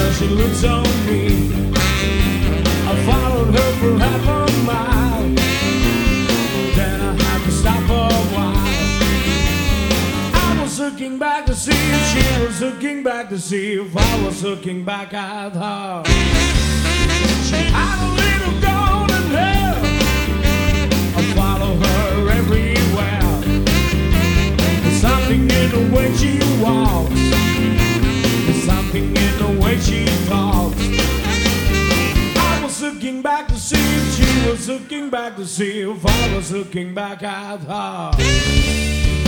she looks on me. I followed her for half a mile, then I had to stop for a while. I was looking back to see if she was looking back to see if I was looking back at her. She had a little golden hair. I follow her everywhere. There's something in the way she walks, there's something in the way she talks. I was looking back to see if she was looking back to see if I was looking back at her.